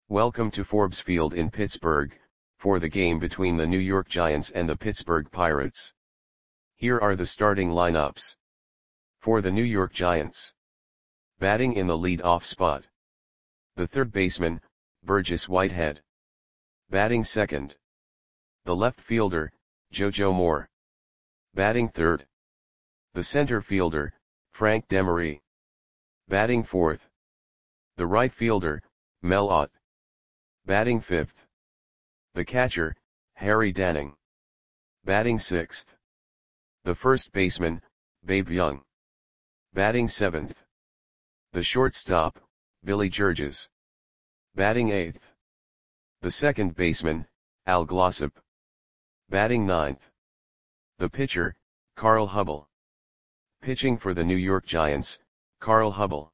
Welcome to Forbes Field in Pittsburgh, for the game between the New York Giants and the Pittsburgh Pirates. Here are the starting lineups. For the New York Giants. Batting in the lead-off spot. The third baseman, Burgess Whitehead. Batting second. The left fielder, JoJo Moore. Batting third. The center fielder, Frank Demery. Batting fourth. The right fielder, Mel Ott. Batting fifth. The catcher, Harry Danning. Batting sixth. The first baseman, Babe Young. Batting seventh. The shortstop, Billy Georges. Batting eighth. The second baseman, Al Glossop. Batting ninth. The pitcher, Carl Hubbell. Pitching for the New York Giants, Carl Hubbell.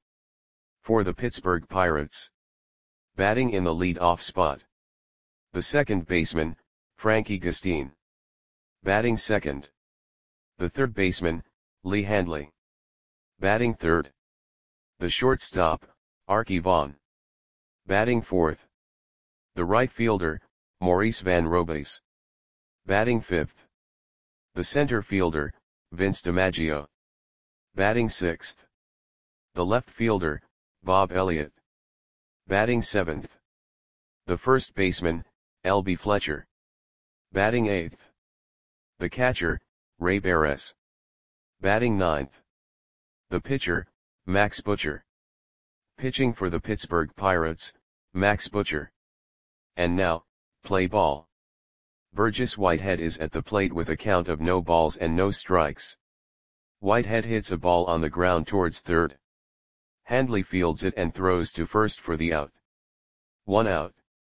For the Pittsburgh Pirates. Batting in the lead-off spot. The second baseman, Frankie Gustine. Batting second. The third baseman, Lee Handley. Batting third. The shortstop, Arky Vaughan. Batting fourth. The right fielder, Maurice Van Robays. Batting fifth. The center fielder, Vince DiMaggio. Batting sixth. The left fielder, Bob Elliott. Batting seventh. The first baseman, L.B. Fletcher. Batting eighth. The catcher, Ray Barres. Batting ninth. The pitcher, Max Butcher. Pitching for the Pittsburgh Pirates, Max Butcher. And now, play ball. Burgess Whitehead is at the plate with a count of no balls and no strikes. Whitehead hits a ball on the ground towards third. Handley fields it and throws to first for the out. 1 out.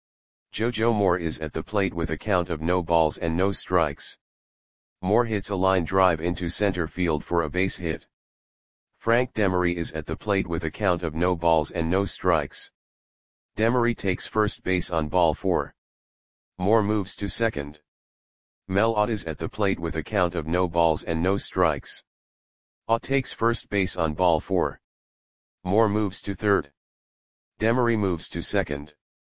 JoJo Moore is at the plate with a count of no balls and no strikes. Moore hits a line drive into center field for a base hit. Frank Demery is at the plate with a count of no balls and no strikes. Demery takes first base on ball 4. Moore moves to second. Mel Ott is at the plate with a count of no balls and no strikes. Ott takes first base on ball 4. Moore moves to third. Demery moves to second.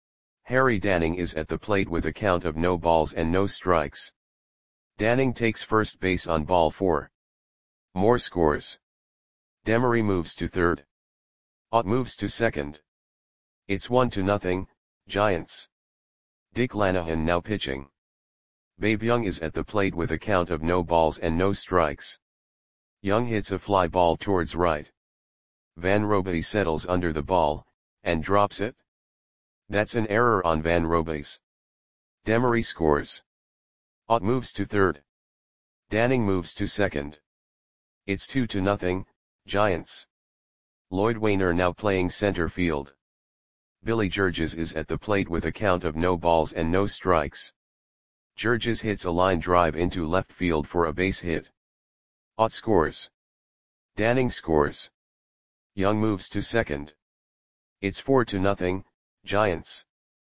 Harry Danning is at the plate with a count of no balls and no strikes. Danning takes first base on ball 4. Moore scores. Demery moves to third. Ott moves to second. It's 1-0, Giants. Dick Lanahan now pitching. Babe Young is at the plate with a count of no balls and no strikes. Young hits a fly ball towards right. Van Robays settles under the ball, and drops it. That's an error on Van Robays. Demery scores. Ott moves to third. Danning moves to second. It's 2-0, Giants. Lloyd Wainer now playing center field. Billy Georges is at the plate with a count of no balls and no strikes. Georges hits a line drive into left field for a base hit. Ott scores. Danning scores. Young moves to second. It's 4-0, Giants.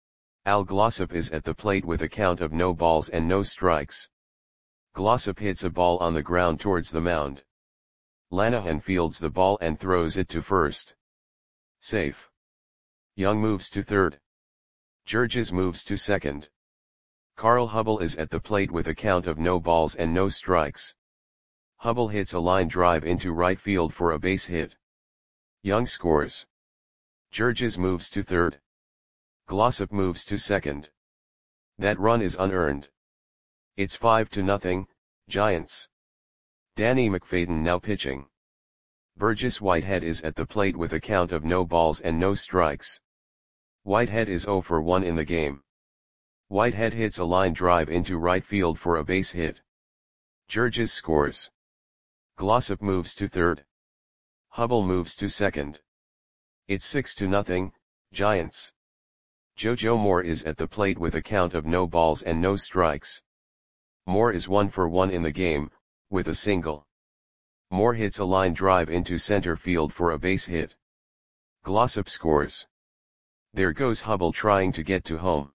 Al Glossop is at the plate with a count of no balls and no strikes. Glossop hits a ball on the ground towards the mound. Lanahan fields the ball and throws it to first. Safe. Young moves to third. Georges moves to second. Carl Hubbell is at the plate with a count of no balls and no strikes. Hubbell hits a line drive into right field for a base hit. Young scores. Georges moves to third. Glossop moves to second. That run is unearned. It's 5-0, Giants. Danny McFadden now pitching. Burgess Whitehead is at the plate with a count of no balls and no strikes. Whitehead is 0 for 1 in the game. Whitehead hits a line drive into right field for a base hit. Georges scores. Glossop moves to third. Hubbell moves to second. It's 6-0, Giants. JoJo Moore is at the plate with a count of no balls and no strikes. Moore is 1 for 1 in the game, with a single. Moore hits a line drive into center field for a base hit. Glossop scores. There goes Hubbell trying to get to home.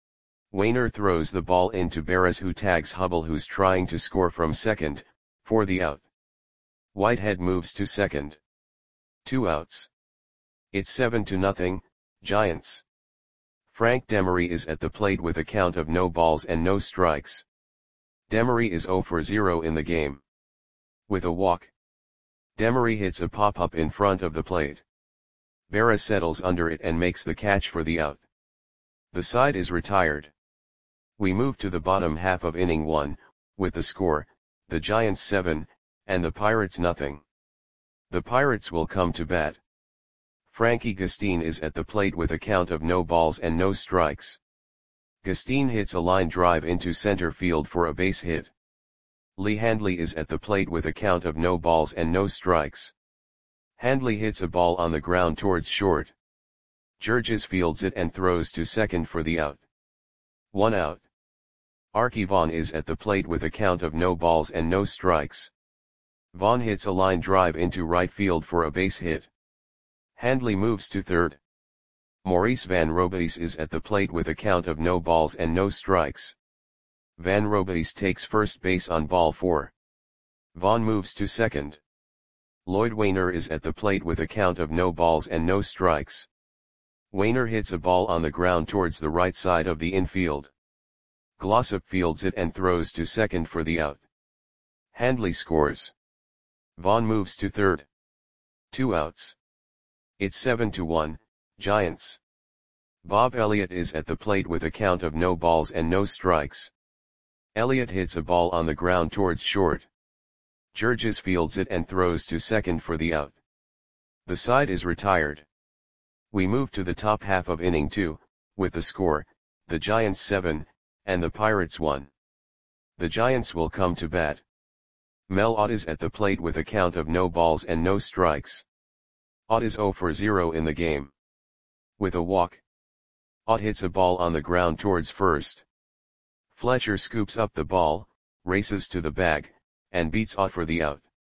Wainer throws the ball into Barres, who tags Hubbell, who's trying to score from second, for the out. Whitehead moves to second. 2 outs. It's 7-0, Giants. Frank Demery is at the plate with a count of no balls and no strikes. Demery is 0 for 0 in the game. With a walk, Demery hits a pop-up in front of the plate. Berra settles under it and makes the catch for the out. The side is retired. We move to the bottom half of inning 1, with the score, the Giants 7, and the Pirates nothing. The Pirates will come to bat. Frankie Gustin is at the plate with a count of no balls and no strikes. Gustin hits a line drive into center field for a base hit. Lee Handley is at the plate with a count of no balls and no strikes. Handley hits a ball on the ground towards short. Georges fields it and throws to second for the out. 1 out. Arky Vaughan is at the plate with a count of no balls and no strikes. Vaughan hits a line drive into right field for a base hit. Handley moves to third. Maurice Van Robeis is at the plate with a count of no balls and no strikes. Van Robeis takes first base on ball 4. Vaughan moves to second. Lloyd Wainer is at the plate with a count of no balls and no strikes. Wainer hits a ball on the ground towards the right side of the infield. Glossop fields it and throws to second for the out. Handley scores. Vaughan moves to third. 2 outs. It's 7-1, Giants. Bob Elliott is at the plate with a count of no balls and no strikes. Elliott hits a ball on the ground towards short. Georges fields it and throws to second for the out. The side is retired. We move to the top half of inning 2, with the score, the Giants 7, and the Pirates 1. The Giants will come to bat. Mel Ott is at the plate with a count of no balls and no strikes. Ott is 0 for 0 in the game. With a walk, Ott hits a ball on the ground towards first. Fletcher scoops up the ball, races to the bag, and beats Ott for the out.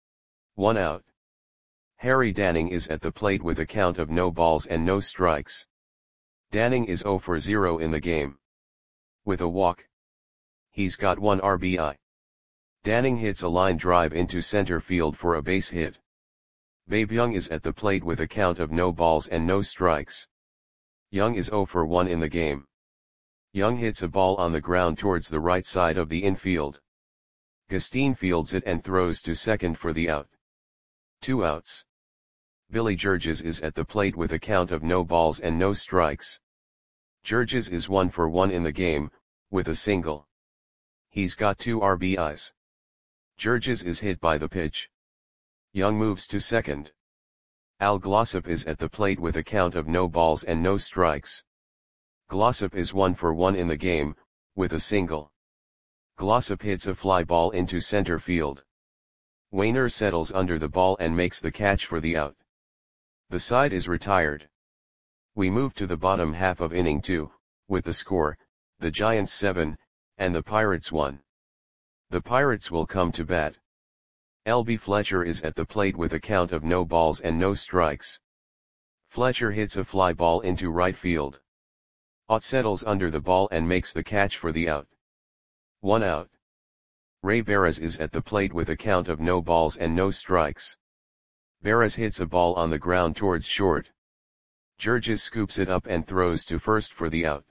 1 out. Harry Danning is at the plate with a count of no balls and no strikes. Danning is 0 for 0 in the game. With a walk, he's got 1 RBI. Danning hits a line drive into center field for a base hit. Babe Young is at the plate with a count of no balls and no strikes. Young is 0 for 1 in the game. Young hits a ball on the ground towards the right side of the infield. Gustin fields it and throws to second for the out. 2 outs. Billy Georges is at the plate with a count of no balls and no strikes. Georges is 1 for 1 in the game, with a single. He's got 2 RBIs. Georges is hit by the pitch. Young moves to second. Al Glossop is at the plate with a count of no balls and no strikes. Glossop is 1 for 1 in the game, with a single. Glossop hits a fly ball into center field. Wainer settles under the ball and makes the catch for the out. The side is retired. We move to the bottom half of inning 2, with the score, the Giants 7, and the Pirates 1. The Pirates will come to bat. L.B. Fletcher is at the plate with a count of no balls and no strikes. Fletcher hits a fly ball into right field. Ott settles under the ball and makes the catch for the out. 1 out. Ray Barras is at the plate with a count of no balls and no strikes. Barras hits a ball on the ground towards short. Georges scoops it up and throws to first for the out.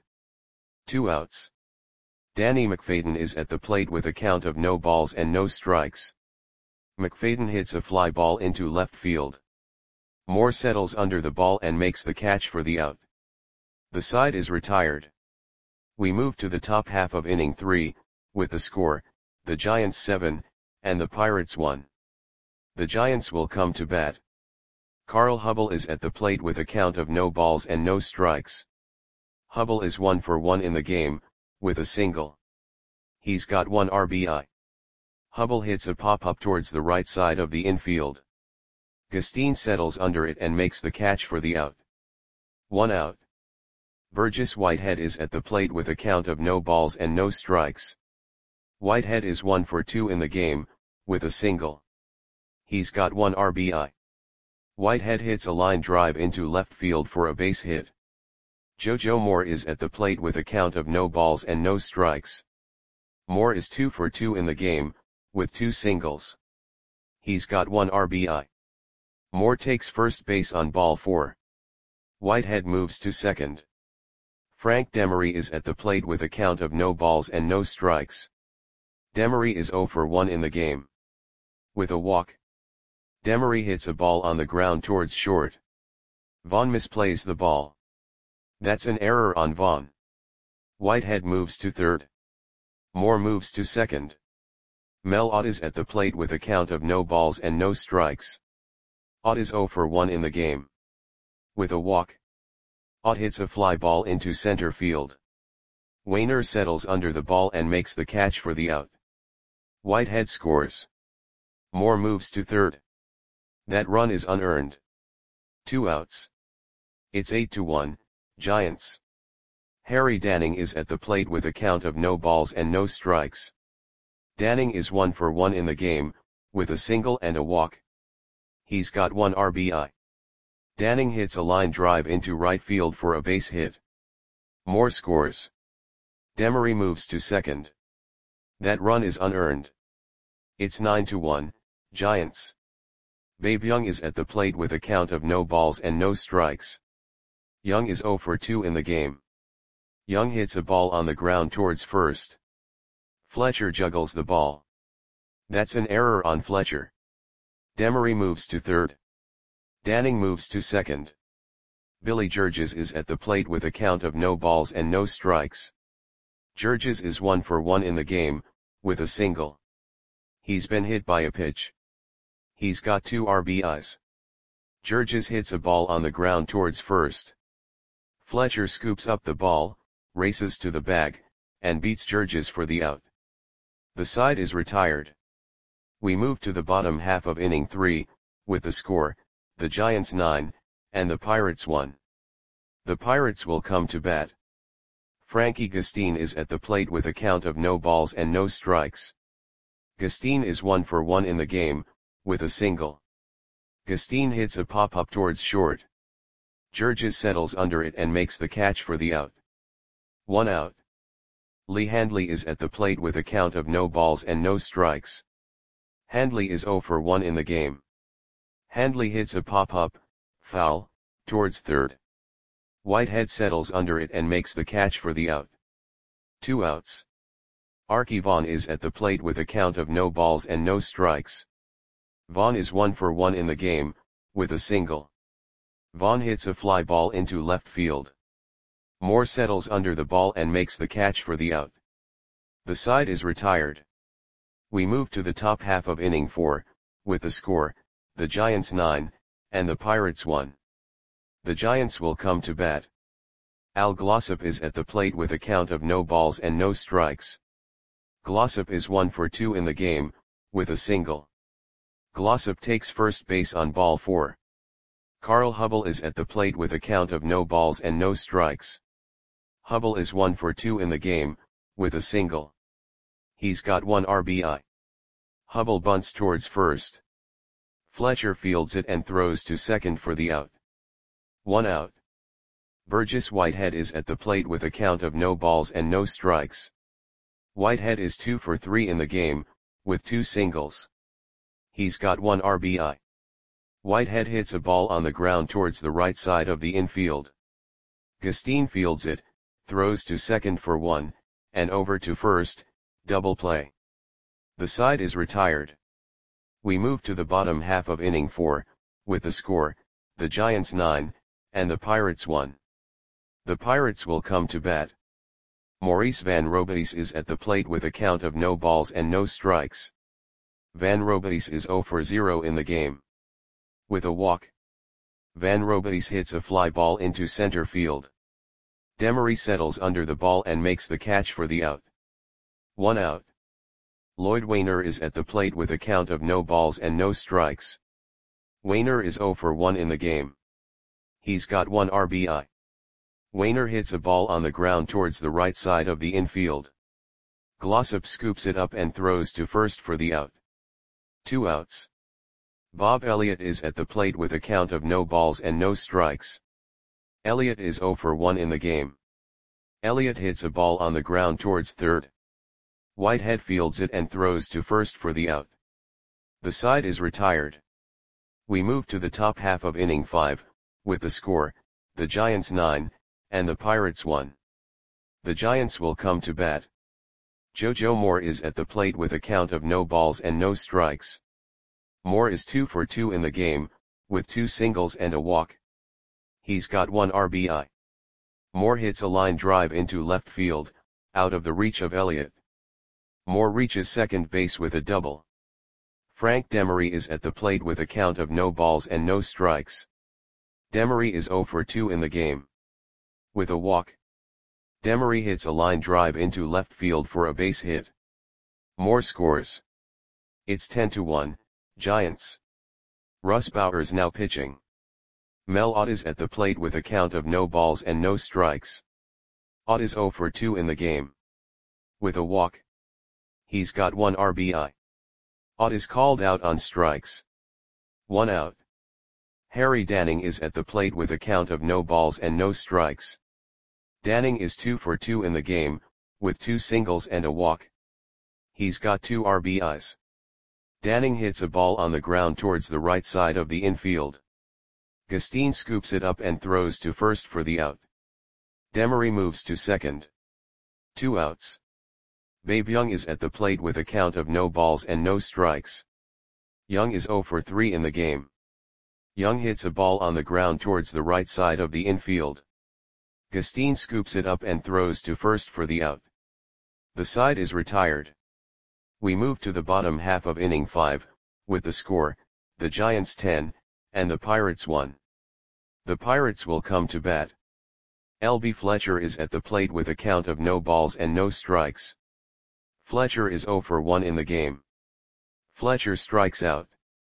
2 outs. Danny McFadden is at the plate with a count of no balls and no strikes. McFadden hits a fly ball into left field. Moore settles under the ball and makes the catch for the out. The side is retired. We move to the top half of inning 3, with the score, the Giants 7, and the Pirates 1. The Giants will come to bat. Carl Hubble is at the plate with a count of no balls and no strikes. Hubble is 1 for 1 in the game, with a single. He's got 1 RBI. Hubble hits a pop-up towards the right side of the infield. Gustin settles under it and makes the catch for the out. 1 out. Burgess Whitehead is at the plate with a count of no balls and no strikes. Whitehead is 1 for 2 in the game, with a single. He's got 1 RBI. Whitehead hits a line drive into left field for a base hit. JoJo Moore is at the plate with a count of no balls and no strikes. Moore is 2 for 2 in the game, with 2 singles. He's got 1 RBI. Moore takes first base on ball 4. Whitehead moves to second. Frank Demery is at the plate with a count of no balls and no strikes. Demery is 0 for 1 in the game. With a walk. Demery hits a ball on the ground towards short. Vaughn misplays the ball. That's an error on Vaughn. Whitehead moves to third. Moore moves to second. Mel Ott is at the plate with a count of no balls and no strikes. Ott is 0 for 1 in the game. With a walk. Ott hits a fly ball into center field. Wainer settles under the ball and makes the catch for the out. Whitehead scores. Moore moves to third. That run is unearned. 2 outs. It's 8-1, Giants. Harry Danning is at the plate with a count of no balls and no strikes. Danning is 1 for 1 in the game, with a single and a walk. He's got 1 RBI. Danning hits a line drive into right field for a base hit. Moore scores. Demery moves to second. That run is unearned. It's 9-1, Giants. Babe Young is at the plate with a count of no balls and no strikes. Young is 0 for 2 in the game. Young hits a ball on the ground towards first. Fletcher juggles the ball. That's an error on Fletcher. Demery moves to third. Danning moves to second. Billy Georges is at the plate with a count of no balls and no strikes. Georges is 1 for 1 in the game, with a single. He's been hit by a pitch. He's got 2 RBIs. Georges hits a ball on the ground towards first. Fletcher scoops up the ball, races to the bag, and beats Georges for the out. The side is retired. We move to the bottom half of inning 3, with the score, the Giants 9, and the Pirates 1. The Pirates will come to bat. Frankie Gustin is at the plate with a count of no balls and no strikes. Gustin is 1 for 1 in the game, with a single. Gustin hits a pop-up towards short. Georges settles under it and makes the catch for the out. 1 out. Lee Handley is at the plate with a count of no balls and no strikes. Handley is 0 for 1 in the game. Handley hits a pop-up, foul, towards third. Whitehead settles under it and makes the catch for the out. 2 outs. Arky Vaughan is at the plate with a count of no balls and no strikes. Vaughan is 1 for 1 in the game, with a single. Vaughan hits a fly ball into left field. Moore settles under the ball and makes the catch for the out. The side is retired. We move to the top half of inning 4, with the score, the Giants 9, and the Pirates 1. The Giants will come to bat. Al Glossop is at the plate with a count of no balls and no strikes. Glossop is 1 for 2 in the game, with a single. Glossop takes first base on ball 4. Carl Hubble is at the plate with a count of no balls and no strikes. Hubble is 1 for 2 in the game, with a single. He's got 1 RBI. Hubble bunts towards first. Fletcher fields it and throws to second for the out. 1 out. Burgess Whitehead is at the plate with a count of no balls and no strikes. Whitehead is 2 for 3 in the game, with 2 singles. He's got 1 RBI. Whitehead hits a ball on the ground towards the right side of the infield. Gustin fields it, throws to second for 1, and over to first, double play. The side is retired. We move to the bottom half of inning 4, with the score, the Giants 9, and the Pirates 1. The Pirates will come to bat. Maurice Van Robeis is at the plate with a count of no balls and no strikes. Van Robeis is 0 for 0 in the game. With a walk. Van Robeis hits a fly ball into center field. Demery settles under the ball and makes the catch for the out. 1 out. Lloyd Wainer is at the plate with a count of no balls and no strikes. Wainer is 0 for 1 in the game. He's got 1 RBI. Wainer hits a ball on the ground towards the right side of the infield. Glossop scoops it up and throws to first for the out. 2 outs. Bob Elliott is at the plate with a count of no balls and no strikes. Elliott is 0 for 1 in the game. Elliott hits a ball on the ground towards third. Whitehead fields it and throws to first for the out. The side is retired. We move to the top half of inning 5, with the score, the Giants 9, and the Pirates 1. The Giants will come to bat. JoJo Moore is at the plate with a count of no balls and no strikes. Moore is 2 for 2 in the game, with 2 singles and a walk. He's got 1 RBI. Moore hits a line drive into left field, out of the reach of Elliott. Moore reaches second base with a double. Frank Demery is at the plate with a count of no balls and no strikes. Demery is 0 for 2 in the game. With a walk. Demery hits a line drive into left field for a base hit. Moore scores. It's 10-1, Giants. Russ Bowers now pitching. Mel Ott is at the plate with a count of no balls and no strikes. Ott is 0 for 2 in the game. With a walk. He's got 1 RBI. Ott is called out on strikes. 1 out. Harry Danning is at the plate with a count of no balls and no strikes. Danning is 2 for 2 in the game, with 2 singles and a walk. He's got 2 RBIs. Danning hits a ball on the ground towards the right side of the infield. Gustin scoops it up and throws to first for the out. Demery moves to second. 2 outs. Babe Young is at the plate with a count of no balls and no strikes. Young is 0 for 3 in the game. Young hits a ball on the ground towards the right side of the infield. Gustin scoops it up and throws to first for the out. The side is retired. We move to the bottom half of inning 5, with the score, the Giants 10, and the Pirates 1. The Pirates will come to bat. L.B. Fletcher is at the plate with a count of no balls and no strikes. Fletcher is 0 for 1 in the game. Fletcher strikes out.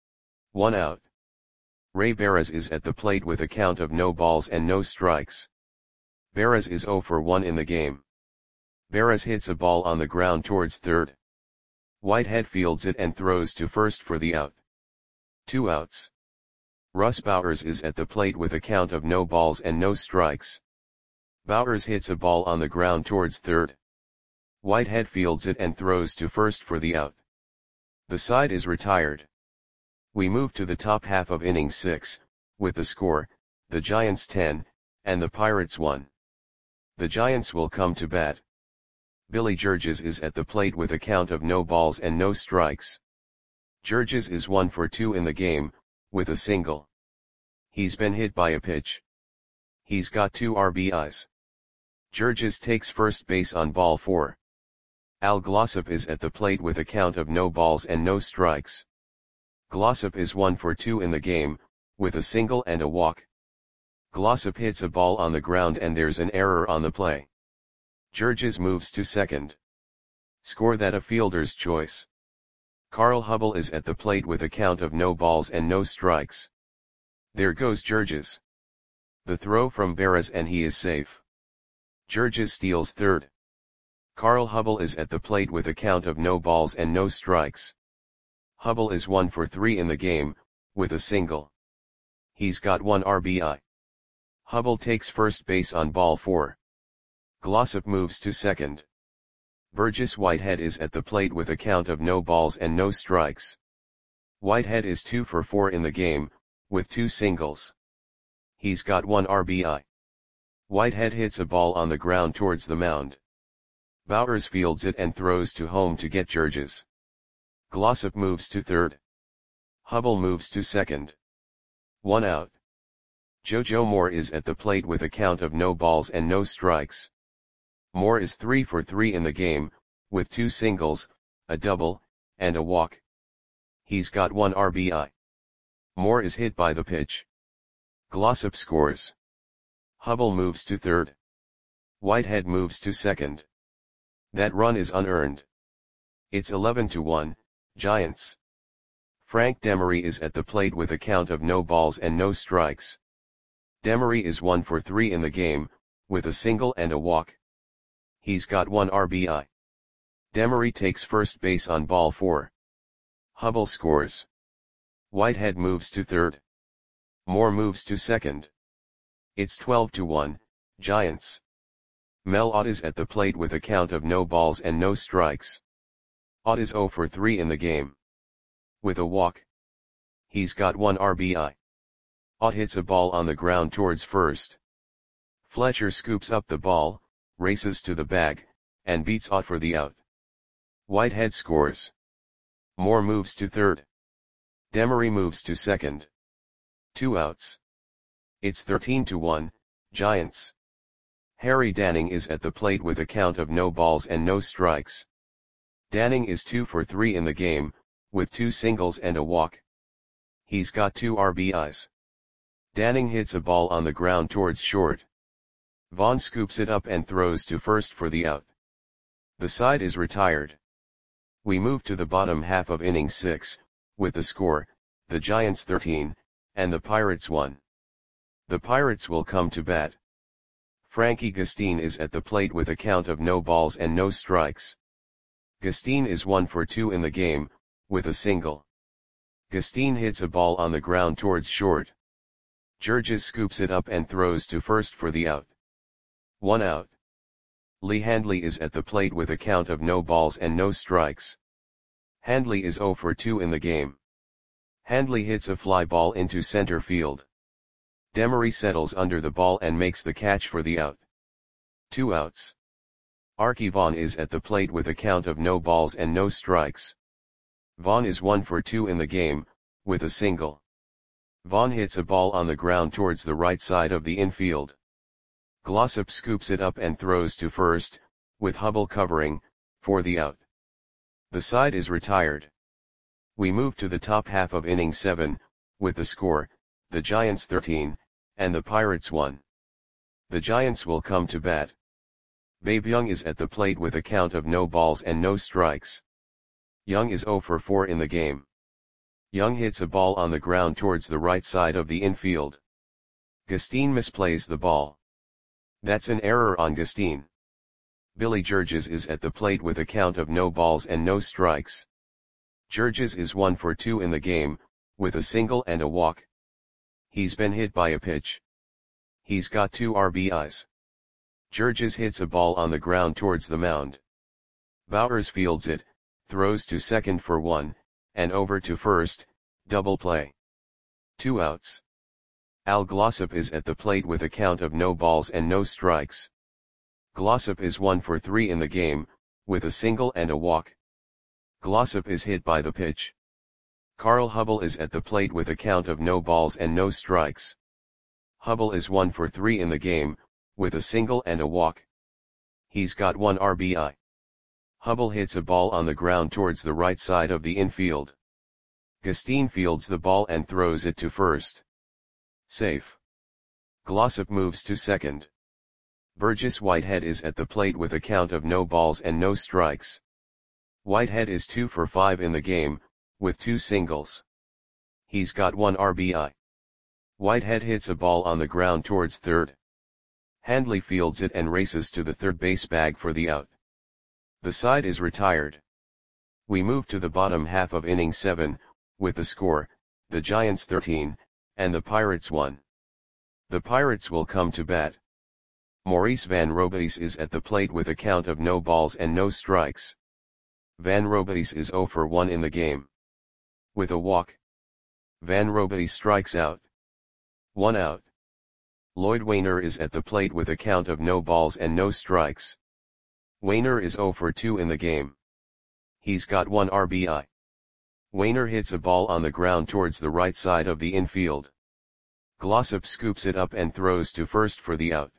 1 out. Ray Barras is at the plate with a count of no balls and no strikes. Barras is 0 for 1 in the game. Barras hits a ball on the ground towards third. Whitehead fields it and throws to first for the out. 2 outs. Russ Bowers is at the plate with a count of no balls and no strikes. Bowers hits a ball on the ground towards third. Whitehead fields it and throws to first for the out. The side is retired. We move to the top half of inning 6, with the score, the Giants 10, and the Pirates 1. The Giants will come to bat. Billy Georges is at the plate with a count of no balls and no strikes. Georges is 1 for 2 in the game, with a single. He's been hit by a pitch. He's got 2 RBIs. Georges takes first base on ball 4. Al Glossop is at the plate with a count of no balls and no strikes. Glossop is 1 for 2 in the game, with a single and a walk. Glossop hits a ball on the ground and there's an error on the play. Georges moves to second. Score that a fielder's choice. Carl Hubble is at the plate with a count of no balls and no strikes. There goes Georges. The throw from Barras and he is safe. Georges steals third. Carl Hubble is at the plate with a count of no balls and no strikes. Hubble is 1 for 3 in the game, with a single. He's got 1 RBI. Hubble takes first base on ball 4. Glossop moves to second. Burgess Whitehead is at the plate with a count of no balls and no strikes. Whitehead is 2 for 4 in the game, with 2 singles. He's got 1 RBI. Whitehead hits a ball on the ground towards the mound. Bowers fields it and throws to home to get Georges. Glossop moves to third. Hubble moves to second. 1 out. JoJo Moore is at the plate with a count of no balls and no strikes. Moore is 3 for 3 in the game, with 2 singles, a double, and a walk. He's got 1 RBI. Moore is hit by the pitch. Glossop scores. Hubble moves to third. Whitehead moves to second. That run is unearned. It's 11-1, Giants. Frank Demery is at the plate with a count of no balls and no strikes. Demery is 1 for 3 in the game, with a single and a walk. He's got 1 RBI. Demery takes first base on ball 4. Hubble scores. Whitehead moves to third. Moore moves to second. It's 12-1, Giants. Mel Ott is at the plate with a count of no balls and no strikes. Ott is 0 for 3 in the game. With a walk. He's got 1 RBI. Ott hits a ball on the ground towards first. Fletcher scoops up the ball, races to the bag, and beats Ott for the out. Whitehead scores. Moore moves to third. Demery moves to second. 2 outs. It's 13-1, Giants. Harry Danning is at the plate with a count of no balls and no strikes. Danning is 2 for 3 in the game, with 2 singles and a walk. He's got 2 RBIs. Danning hits a ball on the ground towards short. Vaughn scoops it up and throws to first for the out. The side is retired. We move to the bottom half of inning 6, with the score, the Giants 13, and the Pirates 1. The Pirates will come to bat. Frankie Gustin is at the plate with a count of no balls and no strikes. Gustin is 1 for 2 in the game, with a single. Gustin hits a ball on the ground towards short. Georges scoops it up and throws to first for the out. 1 out. Lee Handley is at the plate with a count of no balls and no strikes. Handley is 0 for 2 in the game. Handley hits a fly ball into center field. Demery settles under the ball and makes the catch for the out. 2 outs. Arky Vaughan is at the plate with a count of no balls and no strikes. Vaughan is 1 for 2 in the game, with a single. Vaughan hits a ball on the ground towards the right side of the infield. Glossop scoops it up and throws to first, with Hubble covering, for the out. The side is retired. We move to the top half of inning 7, with the score, the Giants 13, and the Pirates 1. The Giants will come to bat. Babe Young is at the plate with a count of no balls and no strikes. Young is 0 for 4 in the game. Young hits a ball on the ground towards the right side of the infield. Gustin misplays the ball. That's an error on Gustin. Billy Georges is at the plate with a count of no balls and no strikes. Georges is 1 for 2 in the game, with a single and a walk. He's been hit by a pitch. He's got 2 RBIs. Georges hits a ball on the ground towards the mound. Bowers fields it, throws to second for 1, and over to first, double play. 2 outs. Al Glossop is at the plate with a count of no balls and no strikes. Glossop is 1 for 3 in the game, with a single and a walk. Glossop is hit by the pitch. Carl Hubble is at the plate with a count of no balls and no strikes. Hubble is 1 for 3 in the game, with a single and a walk. He's got 1 RBI. Hubble hits a ball on the ground towards the right side of the infield. Gustin fields the ball and throws it to first. Safe. Glossop moves to second. Burgess Whitehead is at the plate with a count of no balls and no strikes. Whitehead is 2 for 5 in the game, with 2 singles. He's got 1 RBI. Whitehead hits a ball on the ground towards third. Handley fields it and races to the third base bag for the out. The side is retired. We move to the bottom half of inning 7, with the score, the Giants 13, and the Pirates 1. The Pirates will come to bat. Maurice Van Robeis is at the plate with a count of no balls and no strikes. Van Robeis is 0 for 1 in the game. With a walk. Van Robeis strikes out. 1 out. Lloyd Wainer is at the plate with a count of no balls and no strikes. Wainer is 0 for 2 in the game. He's got 1 RBI. Wainer hits a ball on the ground towards the right side of the infield. Glossop scoops it up and throws to first for the out.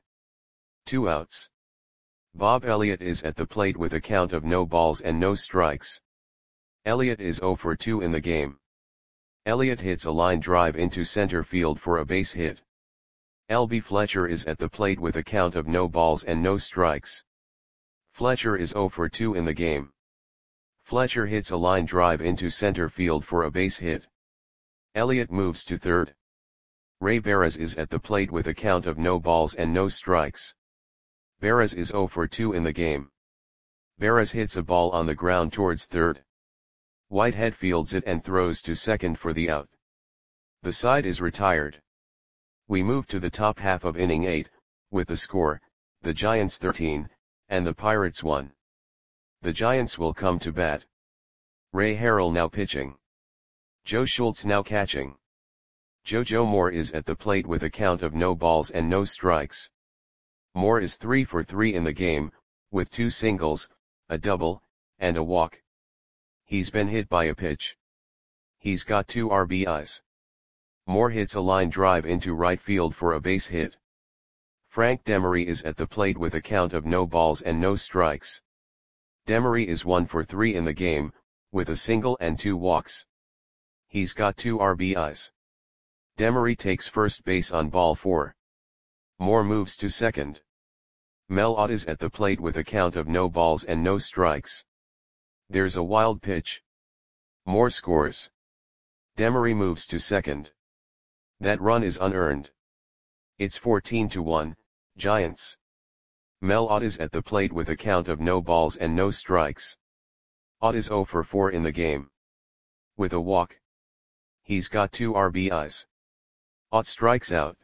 2 outs. Bob Elliott is at the plate with a count of no balls and no strikes. Elliott is 0 for 2 in the game. Elliott hits a line drive into center field for a base hit. L.B. Fletcher is at the plate with a count of no balls and no strikes. Fletcher is 0 for 2 in the game. Fletcher hits a line drive into center field for a base hit. Elliott moves to third. Ray Barras is at the plate with a count of no balls and no strikes. Barras is 0 for 2 in the game. Barras hits a ball on the ground towards third. Whitehead fields it and throws to second for the out. The side is retired. We move to the top half of inning 8, with the score, the Giants 13, and the Pirates 1. The Giants will come to bat. Ray Harrell now pitching. Joe Schultz now catching. JoJo Moore is at the plate with a count of no balls and no strikes. Moore is 3 for 3 in the game, with 2 singles, a double, and a walk. He's been hit by a pitch. He's got 2 RBIs. Moore hits a line drive into right field for a base hit. Frank Demery is at the plate with a count of no balls and no strikes. Demery is 1 for 3 in the game, with a single and 2 walks. He's got 2 RBIs. Demery takes first base on ball 4. Moore moves to second. Mel Ott is at the plate with a count of no balls and no strikes. There's a wild pitch. Moore scores. Demery moves to second. That run is unearned. It's 14-1, Giants. Mel Ott is at the plate with a count of no balls and no strikes. Ott is 0 for 4 in the game. With a walk. He's got 2 RBIs. Ott strikes out.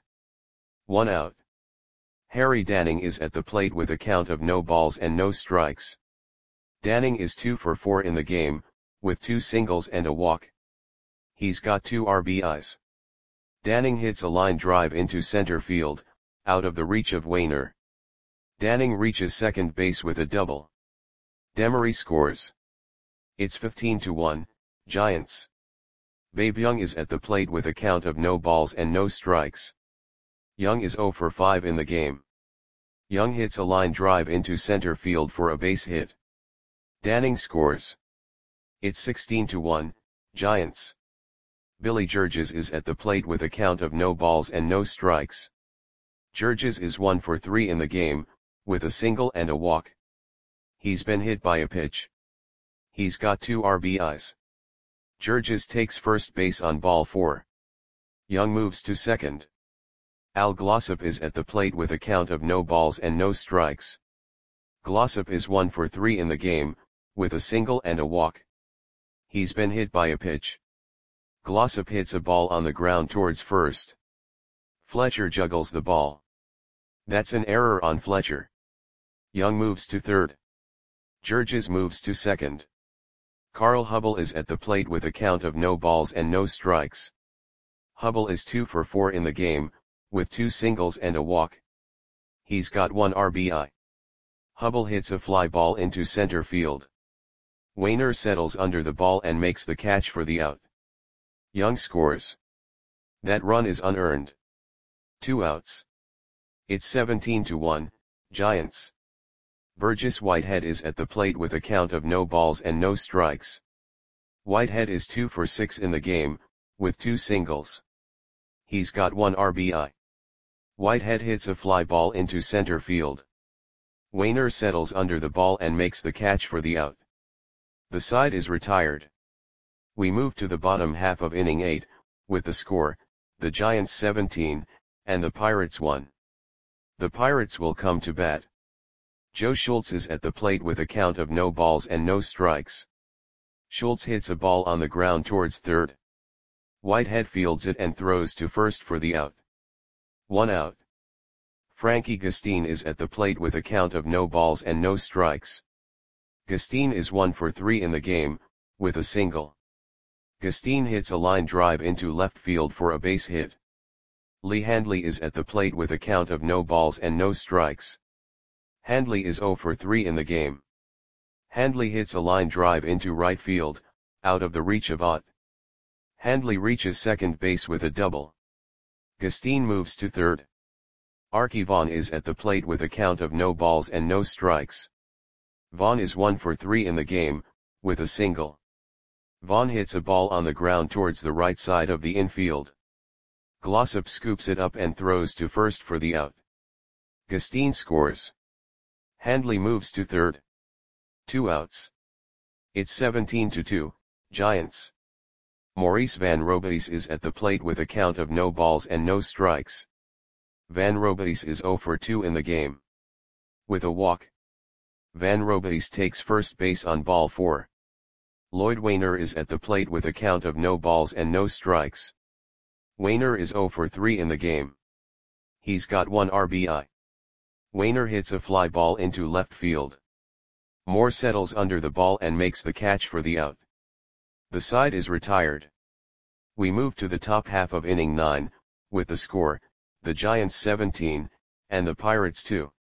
1 out. Harry Danning is at the plate with a count of no balls and no strikes. Danning is 2 for 4 in the game, with 2 singles and a walk. He's got 2 RBIs. Danning hits a line drive into center field, out of the reach of Wainer. Danning reaches second base with a double. Demery scores. It's 15-1, Giants. Babe Young is at the plate with a count of no balls and no strikes. Young is 0 for 5 in the game. Young hits a line drive into center field for a base hit. Danning scores. It's 16-1, Giants. Billy Georges is at the plate with a count of no balls and no strikes. Georges is 1 for 3 in the game, with a single and a walk. He's been hit by a pitch. He's got 2 RBIs. Georges takes first base on ball 4. Young moves to second. Al Glossop is at the plate with a count of no balls and no strikes. Glossop is 1 for 3 in the game, with a single and a walk. He's been hit by a pitch. Glossop hits a ball on the ground towards first. Fletcher juggles the ball. That's an error on Fletcher. Young moves to third. Georges moves to second. Carl Hubble is at the plate with a count of no balls and no strikes. Hubble is 2 for 4 in the game, with 2 singles and a walk. He's got 1 RBI. Hubble hits a fly ball into center field. Wainer settles under the ball and makes the catch for the out. Young scores. That run is unearned. 2 outs. It's 17-1, Giants. Burgess Whitehead is at the plate with a count of no balls and no strikes. Whitehead is 2 for 6 in the game, with 2 singles. He's got 1 RBI. Whitehead hits a fly ball into center field. Wainer settles under the ball and makes the catch for the out. The side is retired. We move to the bottom half of inning 8, with the score, the Giants 17, and the Pirates 1. The Pirates will come to bat. Joe Schultz is at the plate with a count of no balls and no strikes. Schultz hits a ball on the ground towards third. Whitehead fields it and throws to first for the out. 1 out. Frankie Gustine is at the plate with a count of no balls and no strikes. Gustine is 1 for 3 in the game, with a single. Gustine hits a line drive into left field for a base hit. Lee Handley is at the plate with a count of no balls and no strikes. Handley is 0 for 3 in the game. Handley hits a line drive into right field, out of the reach of Ott. Handley reaches second base with a double. Gustine moves to third. Archie Vaughn is at the plate with a count of no balls and no strikes. Vaughn is 1 for 3 in the game, with a single. Vaughn hits a ball on the ground towards the right side of the infield. Glossop scoops it up and throws to first for the out. Gustine scores. Handley moves to third. 2 outs. It's 17-2, Giants. Maurice Van Robeis is at the plate with a count of no balls and no strikes. Van Robeis is 0 for 2 in the game. With a walk. Van Robeis takes first base on ball 4. Lloyd Wainer is at the plate with a count of no balls and no strikes. Wainer is 0 for 3 in the game. He's got 1 RBI. Wainer hits a fly ball into left field. Moore settles under the ball and makes the catch for the out. The side is retired. We move to the top half of inning 9, with the score, the Giants 17, and the Pirates 2.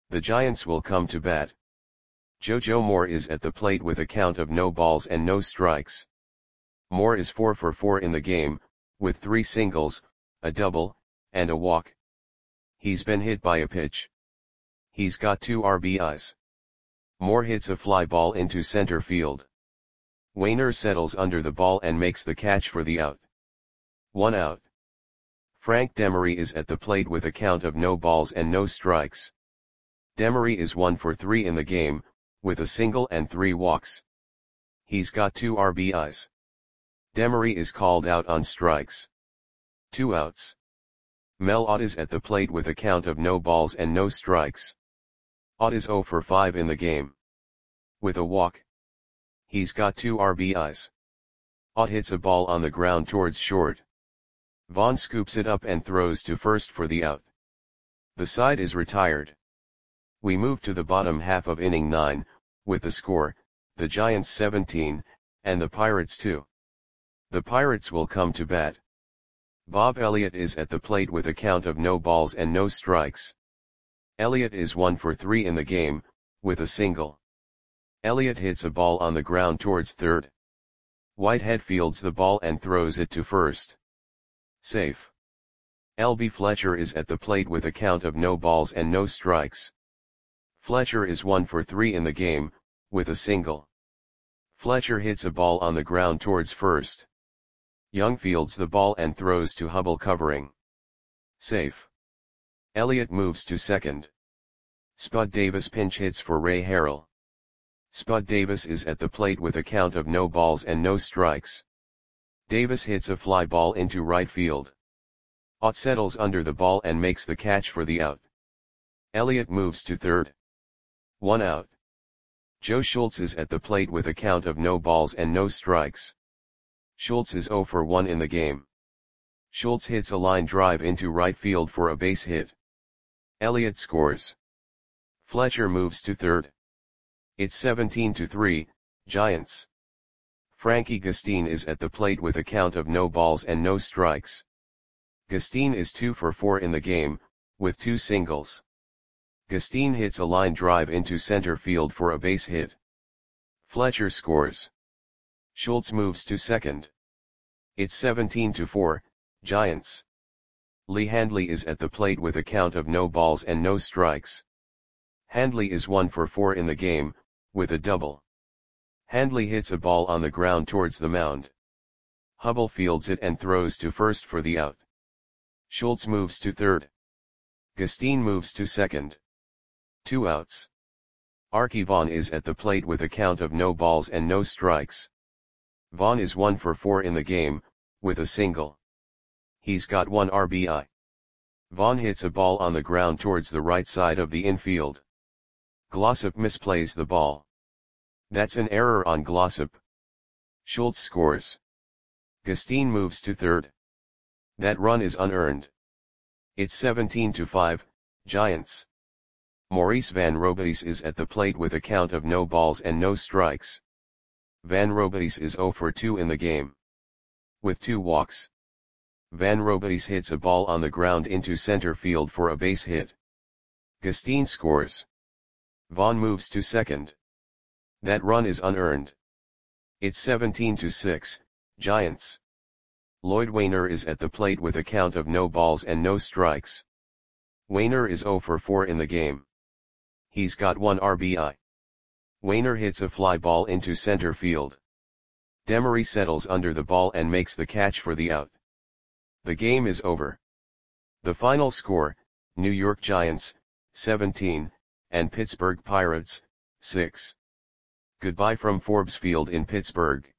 The Giants will come to bat. JoJo Moore is at the plate with a count of no balls and no strikes. Moore is 4 for 4 in the game, with 3 singles, a double, and a walk. He's been hit by a pitch. He's got 2 RBIs. Moore hits a fly ball into center field. Wainer settles under the ball and makes the catch for the out. 1 out. Frank Demery is at the plate with a count of no balls and no strikes. Demery is 1 for 3 in the game, with a single and 3 walks. He's got 2 RBIs. Demery is called out on strikes. 2 outs. Mel Ott is at the plate with a count of no balls and no strikes. Ott is 0 for 5 in the game. With a walk. He's got 2 RBIs. Ott hits a ball on the ground towards short. Vaughn scoops it up and throws to first for the out. The side is retired. We move to the bottom half of inning 9, with the score, the Giants 17, and the Pirates 2. The Pirates will come to bat. Bob Elliott is at the plate with a count of no balls and no strikes. Elliott is 1 for 3 in the game, with a single. Elliott hits a ball on the ground towards third. Whitehead fields the ball and throws it to first. Safe. L.B. Fletcher is at the plate with a count of no balls and no strikes. Fletcher is 1 for 3 in the game, with a single. Fletcher hits a ball on the ground towards first. Young fields the ball and throws to Hubble covering. Safe. Elliott moves to second. Spud Davis pinch hits for Ray Harrell. Spud Davis is at the plate with a count of no balls and no strikes. Davis hits a fly ball into right field. Ott settles under the ball and makes the catch for the out. Elliott moves to third. 1 out. Joe Schultz is at the plate with a count of no balls and no strikes. Schultz is 0 for 1 in the game. Schultz hits a line drive into right field for a base hit. Elliott scores. Fletcher moves to third. It's 17-3, Giants. Frankie Gustine is at the plate with a count of no balls and no strikes. Gustine is 2 for 4 in the game, with 2 singles. Gustine hits a line drive into center field for a base hit. Fletcher scores. Schultz moves to second. It's 17-4, Giants. Lee Handley is at the plate with a count of no balls and no strikes. Handley is 1 for 4 in the game, with a double. Handley hits a ball on the ground towards the mound. Hubble fields it and throws to first for the out. Schultz moves to third. Gustine moves to second. 2 outs. Archie Vaughn is at the plate with a count of no balls and no strikes. Vaughn is 1 for 4 in the game, with a single. He's got 1 RBI. Vaughn hits a ball on the ground towards the right side of the infield. Glossop misplays the ball. That's an error on Glossop. Schultz scores. Gustine moves to third. That run is unearned. It's 17-5, Giants. Maurice Van Robies is at the plate with a count of no balls and no strikes. Van Robies is 0 for 2 in the game. With 2 walks. Van Robies hits a ball on the ground into center field for a base hit. Gustine scores. Vaughn moves to second. That run is unearned. It's 17-6, Giants. Lloyd Wainer is at the plate with a count of no balls and no strikes. Wainer is 0 for 4 in the game. He's got 1 RBI. Wainer hits a fly ball into center field. Demery settles under the ball and makes the catch for the out. The game is over. The final score, New York Giants, 17, and Pittsburgh Pirates, 6. Goodbye from Forbes Field in Pittsburgh.